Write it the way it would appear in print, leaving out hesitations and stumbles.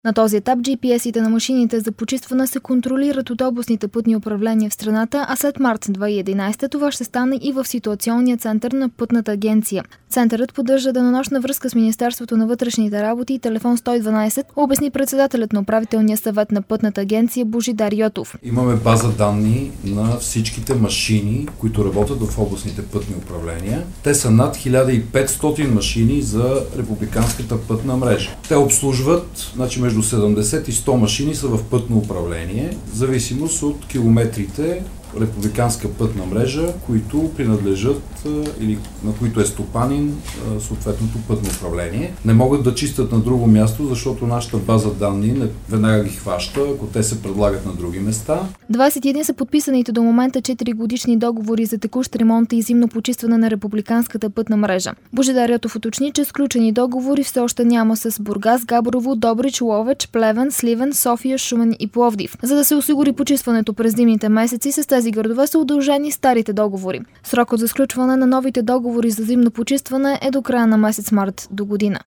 На този етап GPS-ите на машините за почистване се контролират от областните пътни управления в страната, а след март 2011 това ще стане и в ситуационния център на Пътната агенция. Центърът поддържа денонощна връзка с Министерството на вътрешните работи и телефон 112, обясни председателят на управителния съвет на Пътната агенция Божидар Йотов. Имаме база данни на всичките машини, които работят в областните пътни управления. Те са над 1500 машини за републиканската пътна мрежа. Те обслужват, между 70 и 100 машини са в пътно управление, в зависимост от километрите републиканска пътна мрежа, които принадлежат или на които е стопанин съответното пътно управление. Не могат да чистят на друго място, защото нашата база данни веднага ги хваща, ако те се предлагат на други места. 21 са подписаните до момента 4 годишни договори за текущ ремонт и зимно почистване на републиканската пътна мрежа. Божидар Йотов уточни, че сключени договори все още няма с Бургас, Габрово, Добрич, Ловеч, Плевен, Сливен, София, Шумен и Пловдив. За да се осигури почистването през зимните месеци, с тези градове са удължени старите договори. Срокът за сключване на новите договори за зимно почистване е до края на месец март до година.